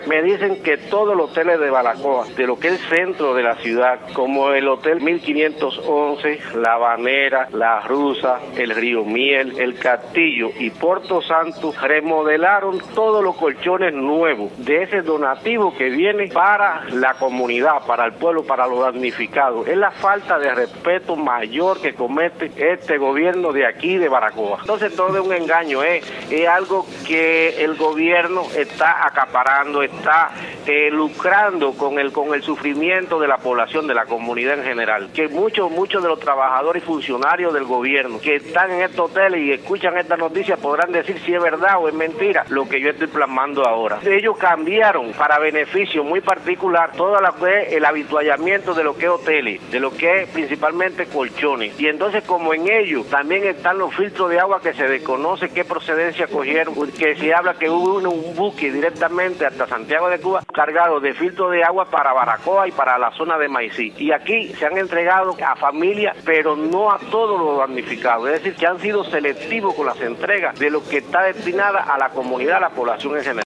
Me dicen que todos los hoteles de Baracoa, de lo que es el centro de la ciudad, como el Hotel 1511, La Habanera, La Rusa, el Río Miel, el Castillo y Puerto Santo, remodelaron todos los colchones nuevos de ese donativo que viene para la comunidad, para el pueblo, para los damnificados. Es la falta de respeto mayor que comete este gobierno de aquí de Baracoa. Entonces todo es un engaño, es algo que el gobierno está acaparando, está lucrando con el sufrimiento de la población, de la comunidad en general. Que muchos de los trabajadores y funcionarios del gobierno que están en estos hoteles y escuchan esta noticia podrán decir si es verdad o es mentira lo que yo estoy plasmando ahora. Ellos cambiaron para beneficio muy particular todo lo que es el habituallamiento de lo que es hoteles, de lo que es principalmente colchones. Y entonces como en ellos también están los filtros de agua que se desconoce qué procedencia cogieron, que se habla que hubo un buque directamente hasta Santiago de Cuba cargado de filtros de agua para Baracoa y para la zona de Maicí. Y aquí se han entregado a familias, pero no a todos los damnificados. Es decir, que han sido selectivos con las entregas de lo que está destinada a la comunidad, a la población en general.